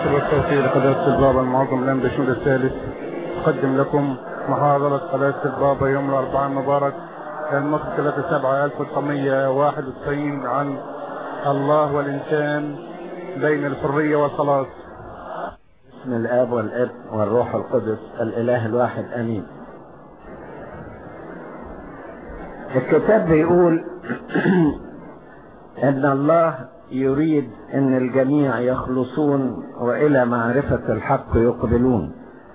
والتوفيق لقداسة البابا المعظم الأنبا شنود الثالث أقدم لكم محاضرة قداسة البابا يوم الأربعاء المبارك المصري 3/7/1991 عن الله والإنسان بين الحرية والخلاص. بسم الآب والابن والروح القدس الإله الواحد آمين. الكتاب بيقول ان الله يريد ان الجميع يخلصون والى معرفة الحق يقبلون،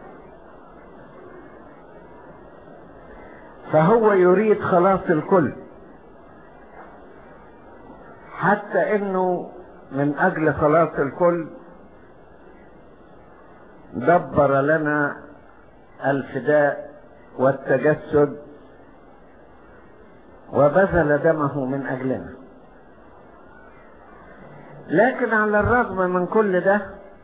فهو يريد خلاص الكل، حتى انه من اجل خلاص الكل دبر لنا الفداء والتجسد وبذل دمه من اجلنا. لكن على الرغم من كل ده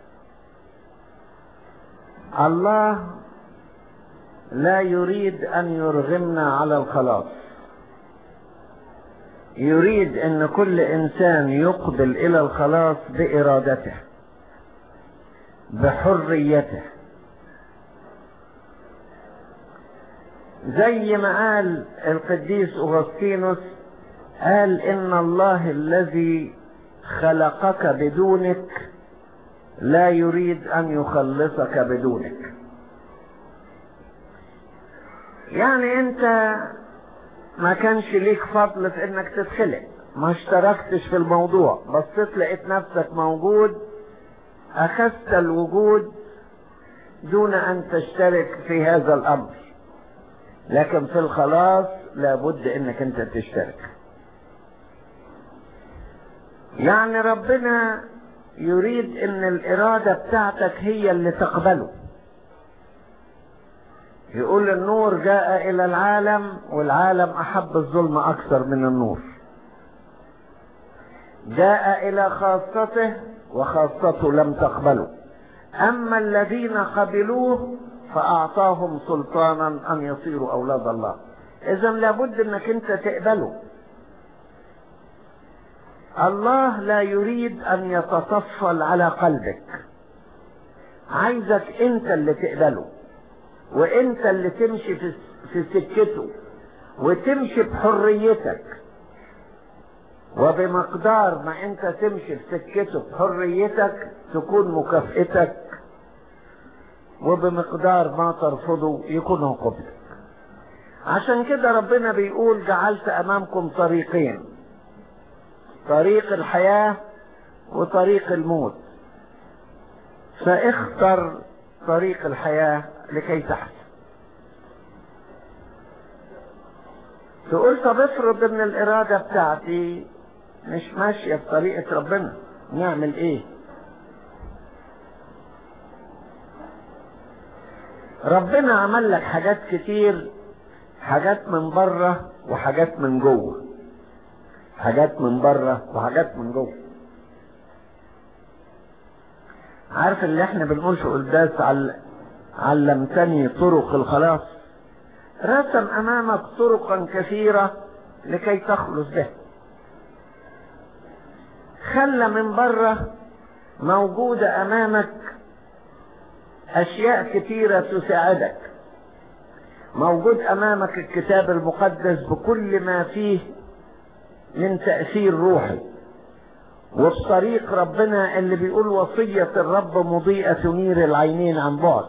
الله لا يريد ان يرغمنا على الخلاص، يريد ان كل انسان يقبل الى الخلاص بارادته بحريته، زي ما قال القديس أغسطينوس، قال إن الله الذي خلقك بدونك لا يريد أن يخلصك بدونك. يعني أنت ما كانش ليك فضل في إنك تتخلق، ما اشتركتش في الموضوع، بصيت لقيت نفسك موجود، أخذت الوجود دون أن تشترك في هذا الأمر. لكن في الخلاص لابد انك انت تشترك. يعني ربنا يريد ان الارادة بتاعتك هي اللي تقبله. يقول النور جاء الى العالم والعالم احب الظلم اكثر من النور. جاء الى خاصته وخاصته لم تقبله، اما الذين قبلوه فأعطاهم سلطانا أن يصيروا أولاد الله. إذا لابد أنك أنت تقبله. الله لا يريد أن يتطفل على قلبك، عايزك أنت اللي تقبله، وأنت اللي تمشي في سكته، وتمشي بحريتك. وبمقدار ما أنت تمشي في سكته بحريتك تكون مكافئتك، وبمقدار ما ترفضه يكون عقوبتك. عشان كده ربنا بيقول جعلت امامكم طريقين، طريق الحياة وطريق الموت، فاختر طريق الحياة لكي تحيا. تقول طب افرض ان الارادة بتاعتي مش ماشية بطريقة ربنا، نعمل ايه؟ ربنا عمل لك حاجات كتير، حاجات من بره وحاجات من جوه، حاجات من بره وحاجات من جوه. عارف اللي احنا بنقول في قداس علمتني طرق الخلاص؟ رسم امامك طرقا كثيرة لكي تخلص بها. خلى من بره موجودة امامك اشياء كثيرة تساعدك. موجود امامك الكتاب المقدس بكل ما فيه من تأثير روحي، وبطريق ربنا اللي بيقول وصية الرب مضيئة تنير العينين عن بعد.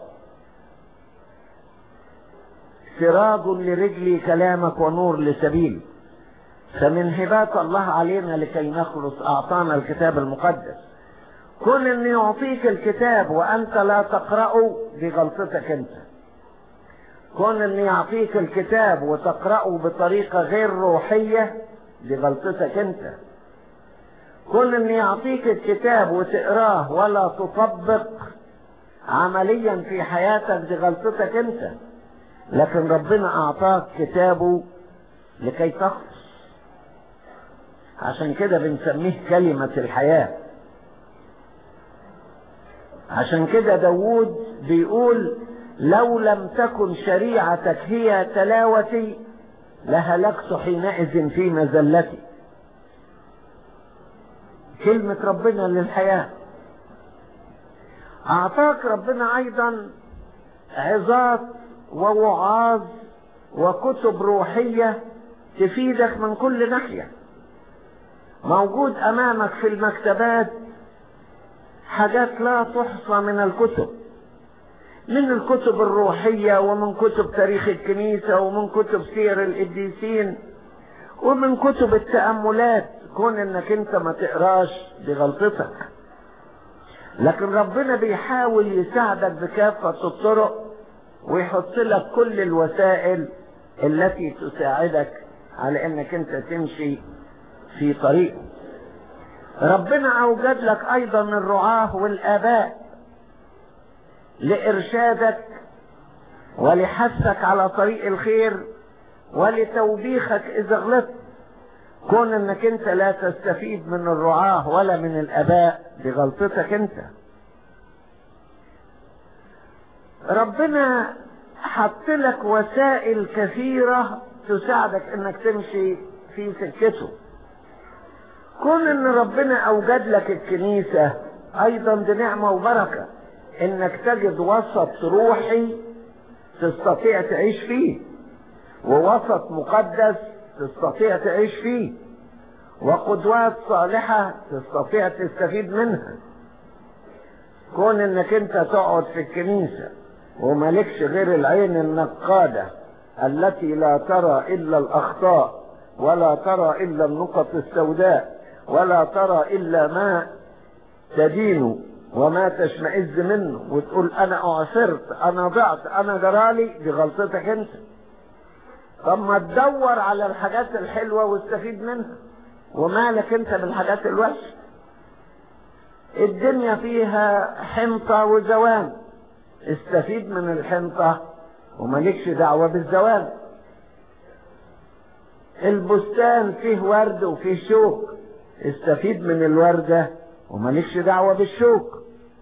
سراج لرجلي كلامك ونور لسبيلي. فمن هبات الله علينا لكي نخلص اعطانا الكتاب المقدس. كون ان يعطيك الكتاب وانت لا تقرأه دي غلطتك انت. كون ان يعطيك الكتاب وتقرأه بطريقة غير روحية دي غلطتك انت. كون ان يعطيك الكتاب وتقراه ولا تطبق عمليا في حياتك دي غلطتك انت. لكن ربنا اعطاك كتابه لكي تخلص. عشان كده بنسميه كلمة الحياة. عشان كده داود بيقول لو لم تكن شريعتك هي تلاوتي لهلكت حينئذ في مذلتي. كلمة ربنا للحياة. اعطاك ربنا ايضا عظات ووعاظ وكتب روحية تفيدك من كل ناحية. موجود امامك في المكتبات حاجات لا تحصى من الكتب، من الكتب الروحية ومن كتب تاريخ الكنيسة ومن كتب سير القديسين ومن كتب التأملات. كون انك انت ما تقراش بغلطتك، لكن ربنا بيحاول يساعدك بكافة الطرق ويحط لك كل الوسائل التي تساعدك على انك انت تمشي في طريقه. ربنا اوجد لك ايضا الرعاة والاباء لارشادك ولحثك على طريق الخير ولتوبيخك اذا غلطت. كون انك انت لا تستفيد من الرعاة ولا من الاباء بغلطتك انت. ربنا حط لك وسائل كثيرة تساعدك انك تمشي في سكته. كون ان ربنا اوجد لك الكنيسة ايضا دي نعمة وبركة، انك تجد وسط روحي تستطيع تعيش فيه، ووسط مقدس تستطيع تعيش فيه، وقدوات صالحة تستطيع تستفيد منها. كون انك انت تقعد في الكنيسة ومالكش غير العين النقادة التي لا ترى الا الاخطاء ولا ترى الا النقط السوداء ولا ترى الا ما تدين وما تشمئز منه، وتقول انا اعثرت انا ضعت انا جرالي، دي غلطتك انت. طب ما تدور على الحاجات الحلوة واستفيد منها، ومالك انت بالحاجات الوحشة؟ الدنيا فيها حنطة وزوان، استفيد من الحنطة ومالكش دعوة بالزوان. البستان فيه ورد وفيه شوك، استفيد من الوردة ومالكش دعوة بالشوك.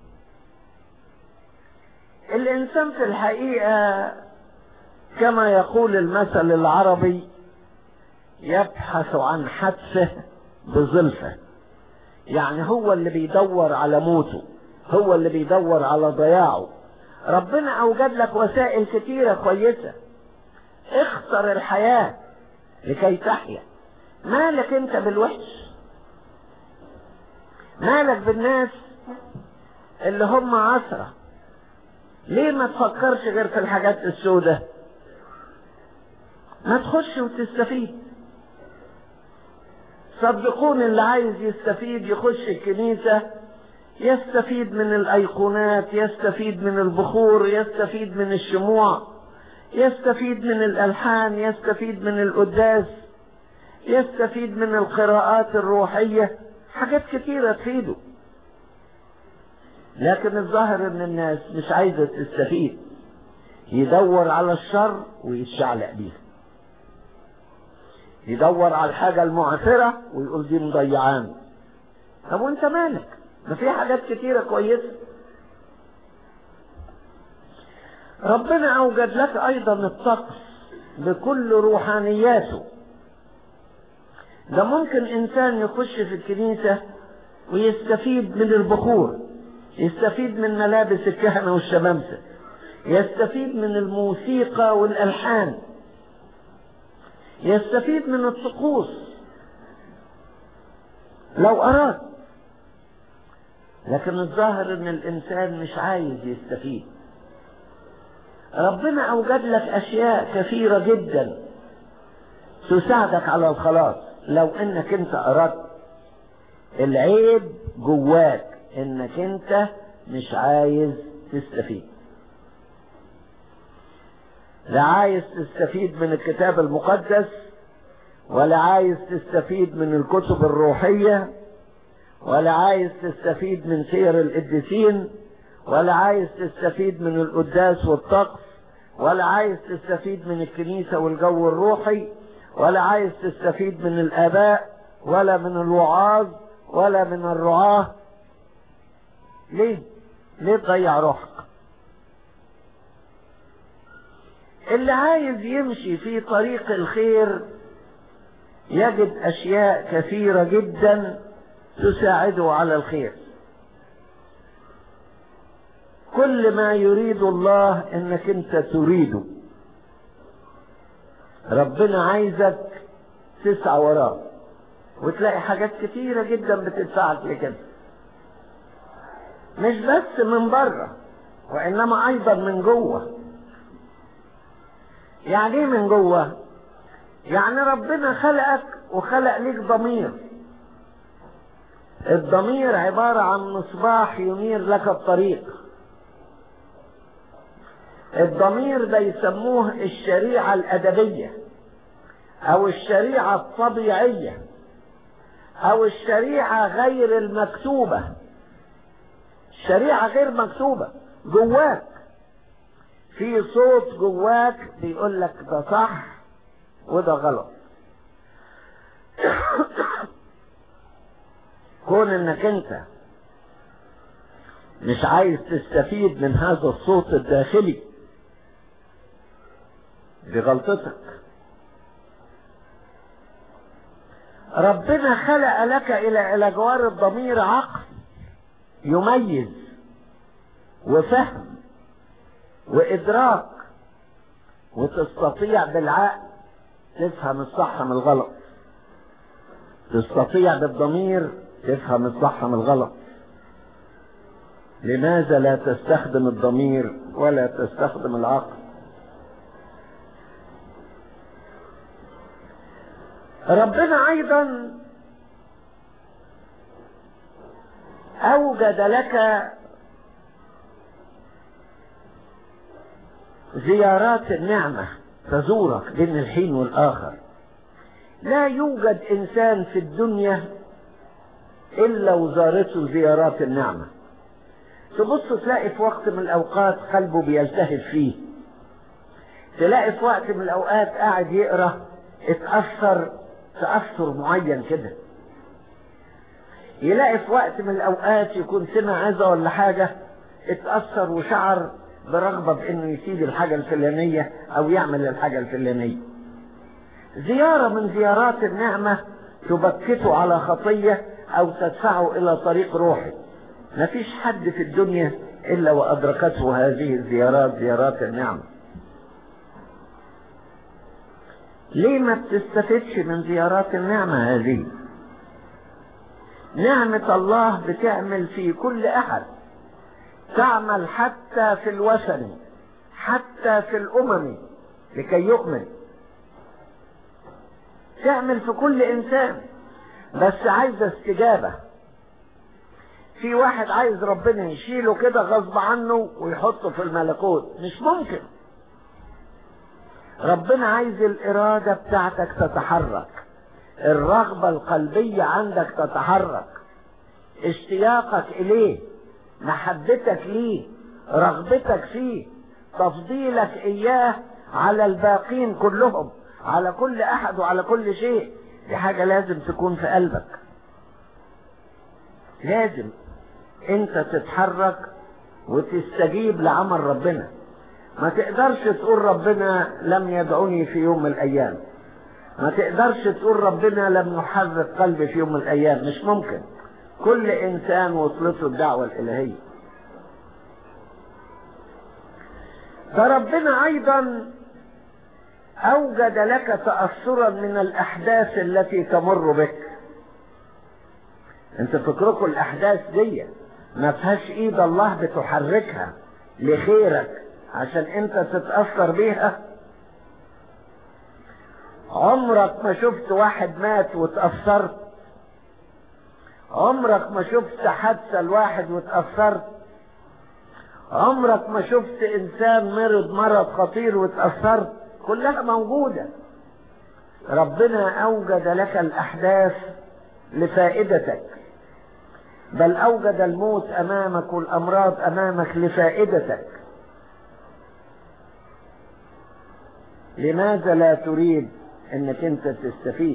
الانسان في الحقيقة كما يقول المثل العربي يبحث عن حتفه بظلفه، يعني هو اللي بيدور على موته، هو اللي بيدور على ضياعه. ربنا اوجد لك وسائل كتيرة كويسة، اختر الحياة لكي تحيا. مالك انت بالوحش؟ مالك بالناس اللي هم عثرة؟ ليه ما تفكرش غير في الحاجات السوداء؟ ما تخش وتستفيد. صدقوني اللي عايز يستفيد يخش الكنيسة، يستفيد من الايقونات، يستفيد من البخور، يستفيد من الشموع، يستفيد من الالحان، يستفيد من القداس، يستفيد من القراءات الروحية، حاجات كتيرة تفيده. لكن الظاهر ان الناس مش عايزة تستفيد، يدور على الشر ويتشعلق بيه، يدور على الحاجة المعثرة ويقول دي مضيعان. طب وانت مالك؟ ما في حاجات كتيرة كويسة. ربنا اوجد لك ايضا الطقس بكل روحانياته. ده ممكن انسان يخش في الكنيسة ويستفيد من البخور، يستفيد من ملابس الكهنة والشمامسة، يستفيد من الموسيقى والالحان، يستفيد من الطقوس لو اراد. لكن الظاهر ان الانسان مش عايز يستفيد. ربنا اوجد لك اشياء كثيرة جدا تساعدك على الخلاص لو انك انت اردت. العيب جواك انك انت مش عايز تستفيد. لا عايز تستفيد من الكتاب المقدس، ولا عايز تستفيد من الكتب الروحية، ولا عايز تستفيد من سير القديسين، ولا عايز تستفيد من القداس والطقس، ولا عايز تستفيد من الكنيسة والجو الروحي، ولا عايز تستفيد من الآباء ولا من الوعاظ ولا من الرعاة. ليه تضيع روحك؟ اللي عايز يمشي في طريق الخير يجد أشياء كثيرة جدا تساعده على الخير. كل ما يريد الله انك انت تريده. ربنا عايزك تسعى وراه، وتلاقي حاجات كتيرة جدا بتدفعك لكده، مش بس من بره وانما ايضا من جوه. يعني ايه من جوه؟ يعني ربنا خلقك وخلق ليك ضمير. الضمير عبارة عن مصباح ينير لك الطريق. الضمير ده يسموه الشريعة الأدبية أو الشريعة الطبيعية أو الشريعة غير المكتوبة. الشريعة غير مكتوبة جواك، في صوت جواك بيقول لك ده صح وده غلط. كون انك انت مش عايز تستفيد من هذا الصوت الداخلي، دي غلطتك. ربنا خلق لك الى جوار الضمير عقل يميز وفهم وادراك، وتستطيع بالعقل تفهم الصح من الغلط، تستطيع بالضمير تفهم الصح من الغلط. لماذا لا تستخدم الضمير ولا تستخدم العقل؟ ربنا ايضا اوجد لك زيارات النعمة تزورك بين الحين والآخر. لا يوجد إنسان في الدنيا إلا وزارته زيارات النعمة. تبص تلاقي في وقت من الأوقات قلبه بيلتهب فيه، تلاقي في وقت من الأوقات قاعد يقرأ اتأثر تأثر معين كده، يلاقي في وقت من الأوقات يكون سمع عظة ولا حاجة اتأثر وشعر برغبة بأنه يسيب الحاجة الفلانية أو يعمل الحاجة الفلانية. زيارة من زيارات النعمة تبكته على خطية أو تدفعه إلى طريق روحي. مفيش حد في الدنيا إلا وأدركته هذه الزيارات، زيارات النعمة. ليه ما بتستفدش من زيارات النعمة هذه؟ نعمة الله بتعمل في كل أحد، تعمل حتى في الوثني، حتى في الأمم لكي يؤمن، تعمل في كل إنسان، بس عايزة استجابة. في واحد عايز ربنا يشيله كده غصب عنه ويحطه في الملكوت، مش ممكن. ربنا عايز الإرادة بتاعتك تتحرك، الرغبة القلبية عندك تتحرك، اشتياقك إليه، محبتك ليه، رغبتك فيه، تفضيلك إياه على الباقين كلهم، على كل أحد وعلى كل شيء. دي حاجة لازم تكون في قلبك. لازم انت تتحرك وتستجيب لعمل ربنا. ما تقدرش تقول ربنا لم يدعوني في يوم من الأيام، ما تقدرش تقول ربنا لم يحرك قلبي في يوم من الأيام، مش ممكن. كل إنسان وصلته الدعوة الإلهية. فربنا أيضا أوجد لك تأثرا من الأحداث التي تمر بك. انت فكركم الأحداث دي ما فيهاش إيد الله بتحركها لخيرك عشان انت تتأثر بيها؟ عمرك ما شفت واحد مات وتأثرت؟ عمرك ما شفت حادثة لواحد وتأثرت؟ عمرك ما شفت إنسان مرض خطير وتأثرت؟ كلها موجودة. ربنا أوجد لك الأحداث لفائدتك، بل أوجد الموت أمامك والأمراض أمامك لفائدتك. لماذا لا تريد أنك أنت تستفيد؟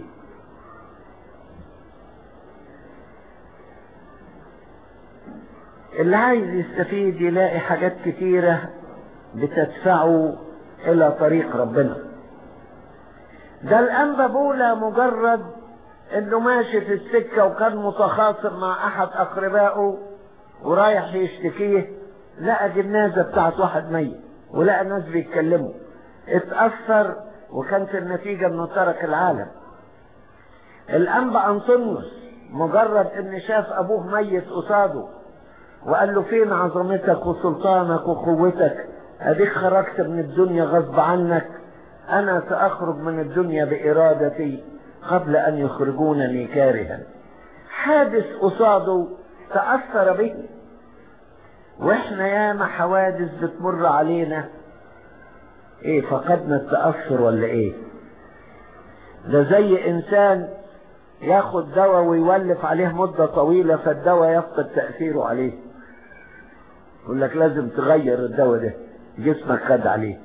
اللي عايز يستفيد يلاقي حاجات كتيرة بتدفعه إلى طريق ربنا. ده الأنبا بولا مجرد إنه ماشي في السكة وكان متخاصم مع أحد أقربائه ورايح يشتكيه، لقى جنازة بتاعت واحد ميت ولقى ناس بيتكلموا، اتأثر وكانت النتيجة انه ترك العالم. الأنبا أنطونيوس مجرد ان شاف ابوه ميت قصاده وقال له فين عظمتك وسلطانك وقوتك، اديك خرجت من الدنيا غصب عنك، انا سأخرج من الدنيا بارادتي قبل ان يخرجونني كارها. حادث قصاده تأثر به. واحنا ياما حوادث بتمر علينا، ايه فقدنا التأثر ولا ايه؟ ده زي انسان ياخد دواء ويولف عليه مدة طويلة فالدواء يفقد تأثيره عليه، يقول لك لازم تغير الدواء ده، جسمك خد عليه.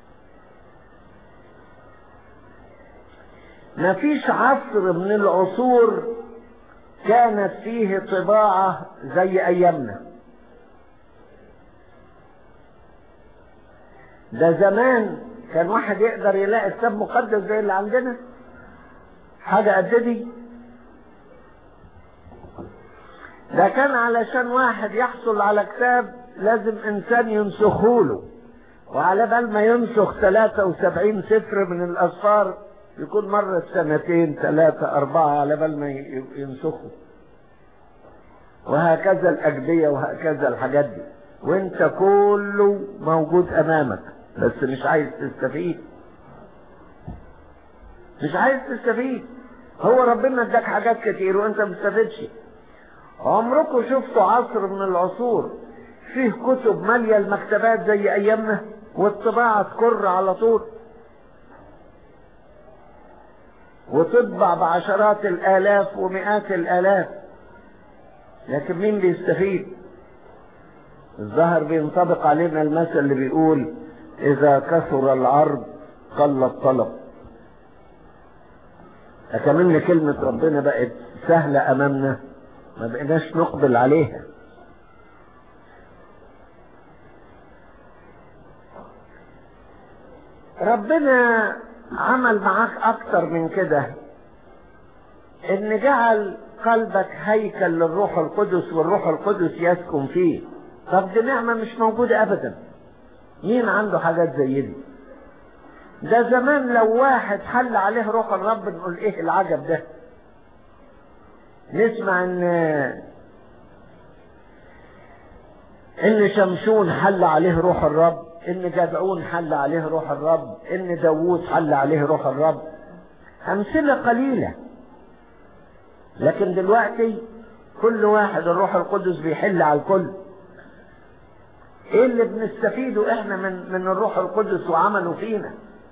مفيش عصر من العصور كانت فيه طباعة زي ايامنا. ده زمان كان واحد يقدر يلاقي كتاب مقدس زي اللي عندنا، حاجة قد دي. ده كان علشان واحد يحصل على كتاب لازم انسان ينسخوله، وعلى بال ما ينسخ 73 سفر من الاسفار يكون مرة 2 3 4 على بال ما ينسخوا. وهكذا الأجبية وهكذا الحاجات دي، وانت كله موجود امامك بس مش عايز تستفيد. مش عايز تستفيد. هو ربنا اداك حاجات كتير وانت ما بتستفيدش. عمركم شفتوا عصر من العصور فيه كتب مالية المكتبات زي ايامنا والطباعة تكر على طول وتطبع بعشرات الالاف ومئات الالاف، لكن مين بيستفيد؟ الظاهر بينطبق علينا المثل اللي بيقول اذا كثر العرض قل الطلب. أكملنا كلمة ربنا بقت سهلة امامنا ما بقيناش نقبل عليها. ربنا عمل معاك اكتر من كده، ان جعل قلبك هيكل للروح القدس والروح القدس يسكن فيه. طب دي نعمة مش موجودة ابدا. مين عنده حاجات زي دي؟ ده زمان لو واحد حل عليه روح الرب نقول ايه العجب ده. نسمع ان شمشون حل عليه روح الرب، ان جدعون حل عليه روح الرب، ان داوود حل عليه روح الرب. امثلة قليلة، لكن دلوقتي كل واحد الروح القدس بيحل على الكل. ايه اللي بنستفيده احنا من الروح القدس وعمله فينا؟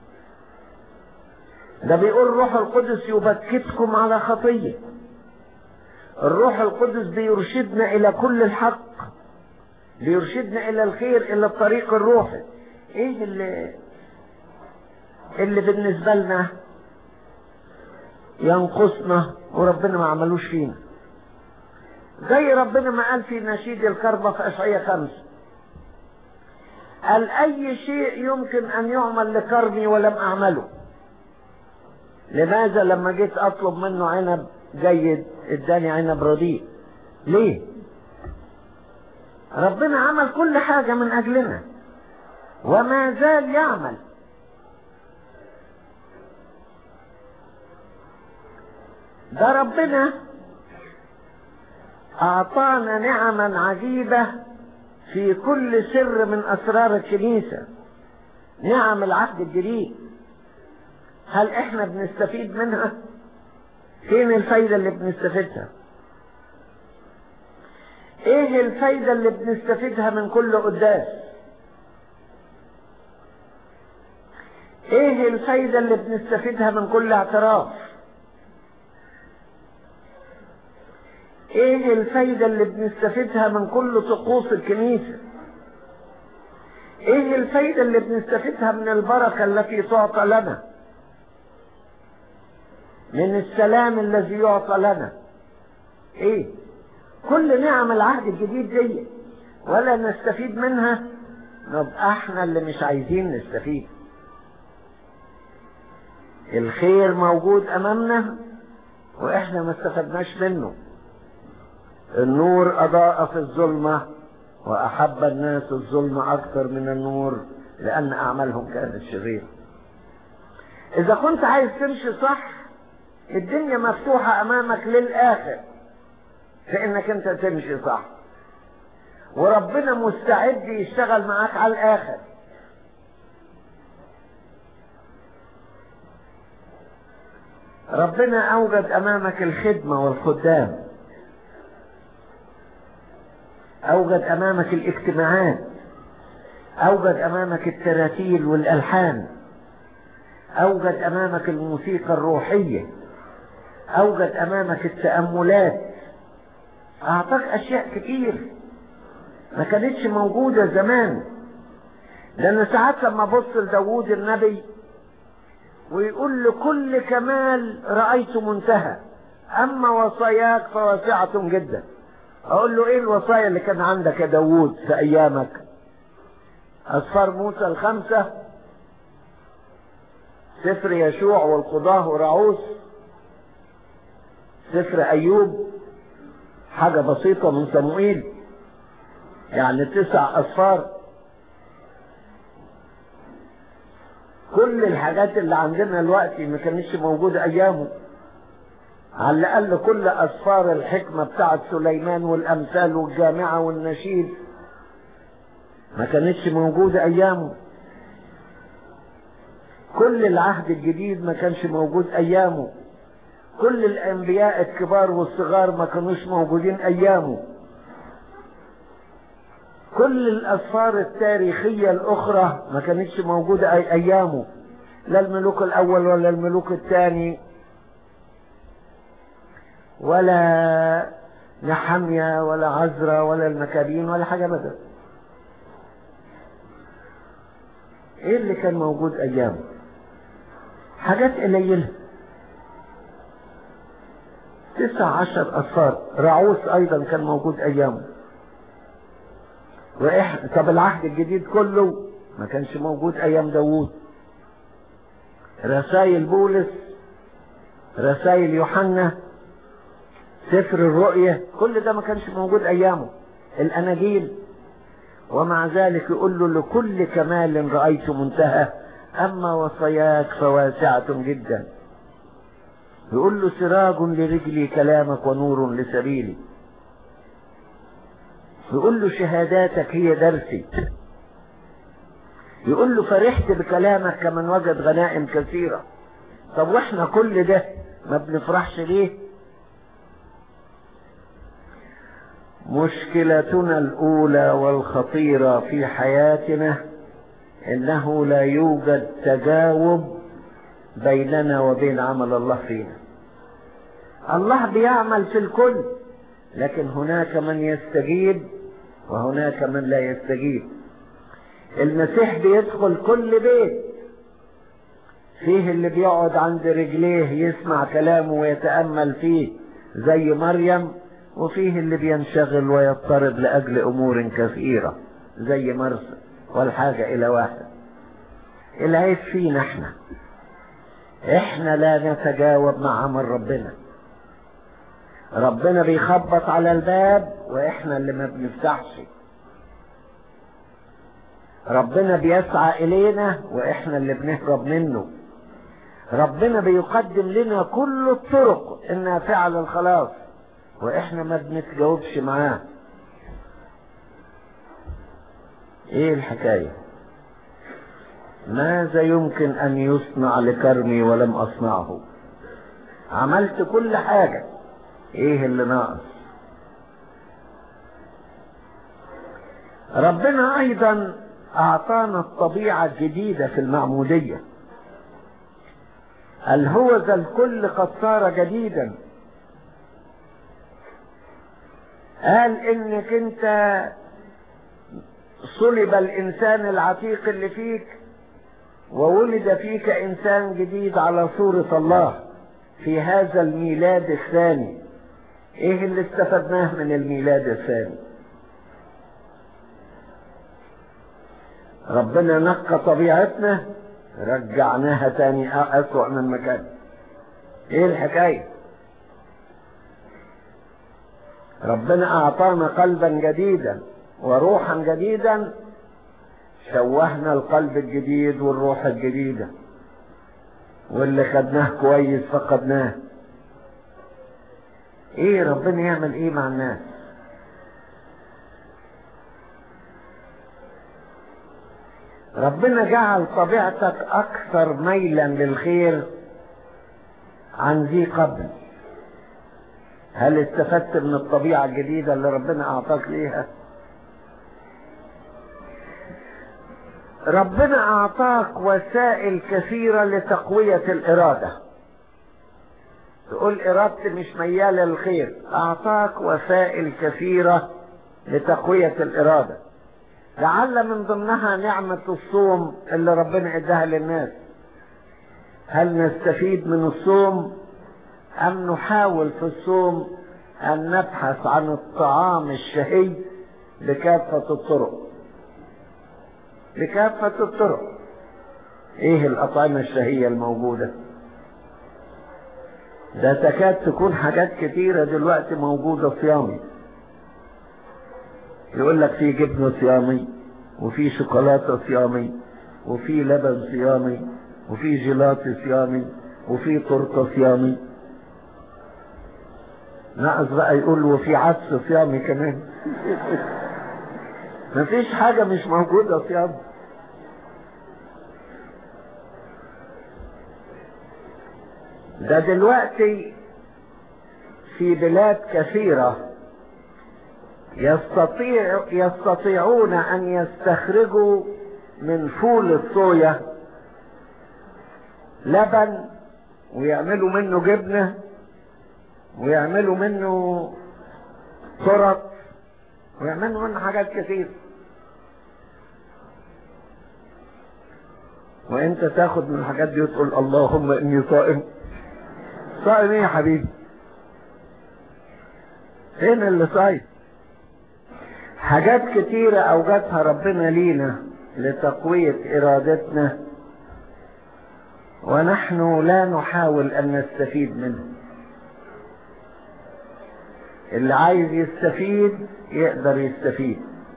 ده بيقول الروح القدس يبكتكم على خطية. الروح القدس بيرشدنا الى كل الحق، بيرشدنا الى الخير، الى الطريق الروحي. ايه اللي بالنسبة لنا ينقصنا وربنا ما عملوش فينا؟ زي ربنا ما قال في نشيد الكربة في اشعياء 5، قال اي شيء يمكن ان يعمل لكرمي ولم اعمله. لماذا لما جيت اطلب منه عنب جيد اداني عنب رديء؟ ليه؟ ربنا عمل كل حاجة من اجلنا وما زال يعمل. ده ربنا اعطانا نعما عجيبة في كل سر من اسرار الكنيسة، نعم العهد الجديد. هل احنا بنستفيد منها؟ فين الفايدة اللي بنستفيدها؟ ايه الفايدة اللي بنستفيدها من كل قداس؟ ايه الفايدة اللي بنستفيدها من كل اعتراف؟ ايه الفايدة اللي بنستفيدها من كل طقوس الكنيسة؟ ايه الفايدة اللي بنستفيدها من البركة التي تعطى لنا، من السلام الذي يعطى لنا؟ ايه كل نعم العهد الجديد دي ولا نستفيد منها؟ نبقى احنا اللي مش عايزين نستفيد. الخير موجود امامنا واحنا ما استفدناش منه. النور اضاء في الظلمة وأحب الناس الظلم أكثر من النور لأن أعمالهم كانت شريرة. إذا كنت عايز تمشي صح، الدنيا مفتوحة أمامك للآخر في إنك أنت تمشي صح، وربنا مستعد يشتغل معاك على الآخر. ربنا أوجد أمامك الخدمة والخدام، أوجد أمامك الاجتماعات، أوجد أمامك التراتيل والألحان، أوجد أمامك الموسيقى الروحية، أوجد أمامك التأملات، أعطاك أشياء كتير ما كانتش موجودة زمان. لأن ساعات لما بص لداود النبي ويقول لكل كمال رأيت منتهى، أما وصاياك فواسعة جدا. أقول له إيه الوصايا اللي كان عندك يا داود في أيامك؟ أسفار موسى 5، سفر يشوع والقضاة ورعوس، سفر أيوب، حاجة بسيطة من صموئيل، يعني 9 أسفار. كل الحاجات اللي عندنا دلوقتي ما كانتش موجودة أيامه. على الأقل كل أسفار الحكمة بتاعت سليمان والأمثال والجامعة والنشيد ما كانتش موجودة أيامه. كل العهد الجديد ما كانش موجود أيامه. كل الأنبياء الكبار والصغار ما كانوش موجودين أيامه. كل الأسفار التاريخية الأخرى ما كانتش موجودة أيامه، لا الملوك الأول ولا الملوك الثاني ولا نحميا ولا عزرا ولا المكابين ولا حاجة بدل. ايه اللي كان موجود ايامه؟ حاجات قليلة. 19 أسفار. رعوس ايضا كان موجود ايامه. طب العهد الجديد كله ما كانش موجود ايام داوود. رسائل بولس، رسائل يوحنا، سفر الرؤية، كل ده ما كانش موجود ايامه. الاناجيل. ومع ذلك يقول له لكل كمال رأيت منتهى، اما وصاياك فواسعة جدا. يقول له سراج لرجلي كلامك ونور لسبيلي. يقول له شهاداتك هي درسي. يقول له فرحت بكلامك كمن وجد غنائم كثيرة. طب واحنا كل ده ما بنفرحش ليه؟ مشكلتنا الأولى والخطيرة في حياتنا إنه لا يوجد تجاوب بيننا وبين عمل الله فينا. الله بيعمل في الكل، لكن هناك من يستجيب وهناك من لا يستجيب. المسيح بيدخل كل بيت، فيه اللي بيقعد عند رجليه يسمع كلامه ويتأمل فيه زي مريم، وفيه اللي بينشغل ويضطرب لأجل أمور كثيرة زي مرسى. والحاجة إلى واحد، العيب فينا احنا لا نتجاوب مع عمل ربنا. ربنا بيخبط على الباب واحنا اللي ما بنفتحش. ربنا بيسعى إلينا واحنا اللي بنهرب منه. ربنا بيقدم لنا كل الطرق النافعة للخلاص واحنا ما بنتجاوبش معاه. ايه الحكاية؟ ماذا يمكن ان يصنع لكرمي ولم اصنعه؟ عملت كل حاجة، ايه اللي ناقص؟ ربنا ايضا اعطانا الطبيعة الجديدة في المعمودية. الهوذا الكل قد صار جديدا. قال انك انت صلب الانسان العتيق اللي فيك وولد فيك انسان جديد على صورة الله في هذا الميلاد الثاني. ايه اللي استفدناه من الميلاد الثاني؟ ربنا نقى طبيعتنا رجعناها تاني اسوأ من مكان. ايه الحكاية؟ ربنا اعطانا قلبا جديدا وروحا جديدا، شوهنا القلب الجديد والروح الجديدة، واللي خدناه كويس فقدناه. ايه ربنا يعمل ايه مع الناس؟ ربنا جعل طبيعتك اكثر ميلا للخير عن ذي قبل. هل استفدت من الطبيعة الجديدة اللي ربنا اعطاك ليها؟ ربنا اعطاك وسائل كثيرة لتقوية الارادة. تقول ارادتي مش ميالة للخير، اعطاك وسائل كثيرة لتقوية الارادة، لعل من ضمنها نعمة الصوم اللي ربنا اداها للناس. هل نستفيد من الصوم ام نحاول في الصوم ان نبحث عن الطعام الشهي بكافة الطرق؟ بكافة الطرق. ايه الاطعمة الشهية الموجودة؟ ده تكاد تكون حاجات كتيرة دلوقتي موجودة صيامي. يقول لك في جبنة صيامي، وفي شوكولاتة صيامي، وفي لبن صيامي، وفي جيلاتي صيامي، وفي تورته صيامي. ناقص بقى يقول وفي عدس صيامي كمان. مفيش حاجة مش موجودة صيام. ده دلوقتي في بلاد كثيرة يستطيعون أن يستخرجوا من فول الصويا لبن، ويعملوا منه جبنة، ويعملوا منه سرط، ويعملوا منه حاجات كتير. وانت تاخد من الحاجات دي وتقول اللهم اني صائم. صائم ايه يا حبيبي؟ فين اللي صايم؟ حاجات كتيرة اوجدها ربنا لينا لتقوية ارادتنا، ونحن لا نحاول ان نستفيد منه. اللي عايز يستفيد يقدر يستفيد،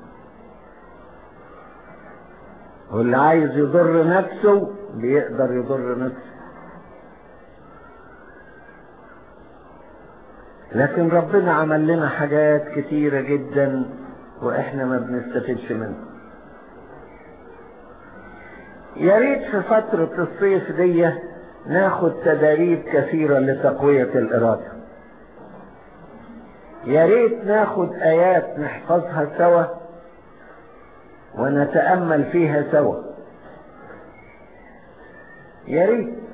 واللي عايز يضر نفسه بيقدر يضر نفسه. لكن ربنا عمل لنا حاجات كتيرة جدا واحنا ما بنستفيدش منها. يا ريت في فترة الصيف دي ناخد تدريب كثيرة لتقوية الإرادة. يا ريت ناخد آيات نحفظها سوا ونتأمل فيها سوا. يا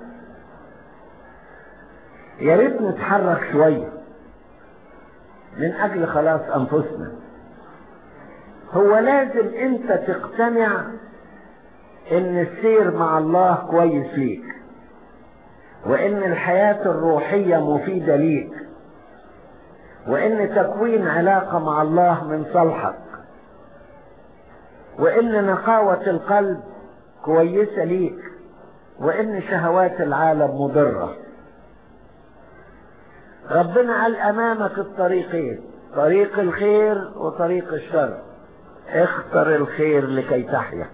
ريت نتحرك شوية من أجل خلاص أنفسنا. هو لازم أنت تقتنع إن السير مع الله كويس ليك، وإن الحياة الروحية مفيدة ليك، وإن تكوين علاقة مع الله من صالحك، وإن نقاوة القلب كويسة ليك، وإن شهوات العالم مضرة. ربنا قال أمامك الطريقين، طريق الخير وطريق الشر، اختر الخير لكي تحيا.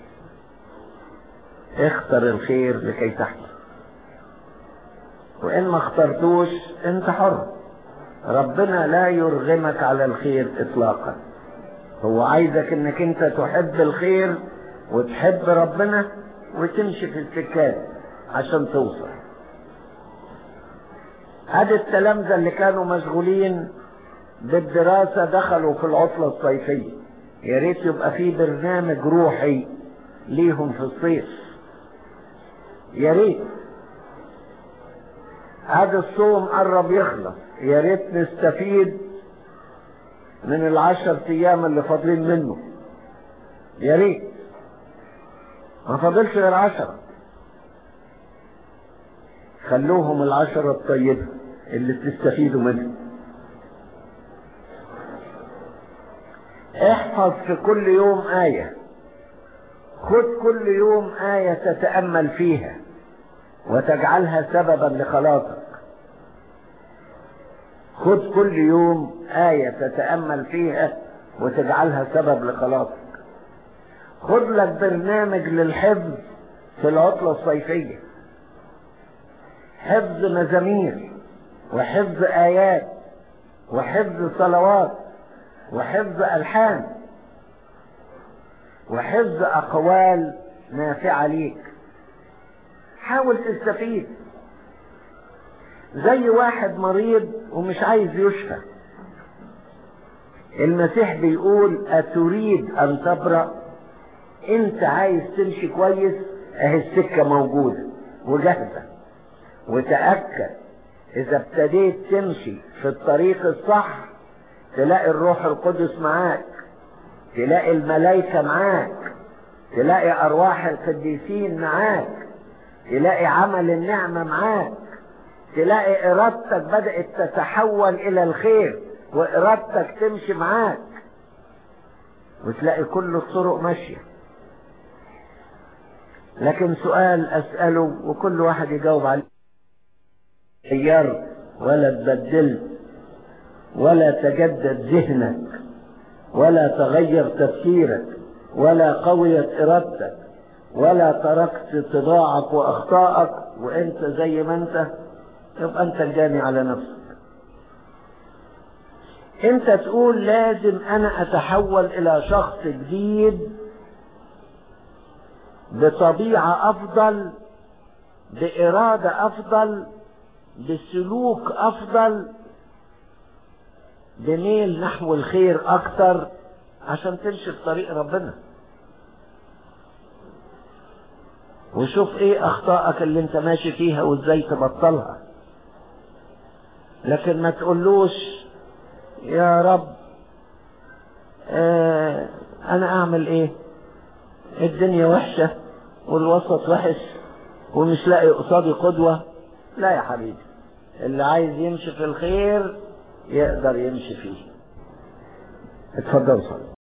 اختر الخير لكي تحيا، وإن ما اخترتوش انت حر. ربنا لا يرغمك على الخير اطلاقا. هو عايزك انك انت تحب الخير وتحب ربنا وتمشي في السكات عشان توصل. هذه التلامذة اللي كانوا مشغولين بالدراسة دخلوا في العطلة الصيفية. يا ريت يبقى في برنامج روحي ليهم في الصيف. يا ريت. هذا الصوم قرب يخلص، يا ريت نستفيد من 10 أيام اللي فاضلين منه. يا ريت. ما فاضلش غير 10. خلوهم 10 الطيبة اللي تستفيدوا منها. احفظ في كل يوم آية. خد كل يوم آية تتأمل فيها وتجعلها سببا لخلاصك. خد كل يوم آية تتأمل فيها وتجعلها سبب لخلاصك. خد لك برنامج للحفظ في العطلة الصيفية، حفظ مزامير وحفظ آيات وحفظ صلوات وحفظ ألحان وحفظ أقوال نافعة ليك. حاول تستفيد. زي واحد مريض ومش عايز يشفى، المسيح بيقول أتريد أن تبرأ؟ انت عايز تمشي كويس، اهي السكة موجودة وجاهزة، وتأكد اذا ابتديت تمشي في الطريق الصح تلاقي الروح القدس معاك، تلاقي الملائكة معاك، تلاقي ارواح القديسين معاك، تلاقي عمل النعمة معاك، تلاقي ارادتك بدأت تتحول الى الخير وارادتك تمشي معاك، وتلاقي كل الطرق ماشية. لكن سؤال اسأله وكل واحد يجاوب عليه، غيرت ولا تبدلت ولا تجدد ذهنك ولا تغير تفكيرك ولا قويت ارادتك ولا تركت طباعك واخطائك وانت زي ما انت، يبقى انت الجاني على نفسك. انت تقول لازم انا اتحول الى شخص جديد بطبيعة افضل، بارادة افضل، بسلوك افضل، بميل نحو الخير اكتر، عشان تمشي في طريق ربنا. وشوف ايه اخطائك اللي انت ماشي فيها وازاي تبطلها. لكن ما تقولوش يا رب انا اعمل ايه، الدنيا وحشة والوسط وحش ومش لاقي قصادي قدوة. لا يا حبيبي، اللي عايز يمشي في الخير يقدر يمشي فيه. اتفضل صلي.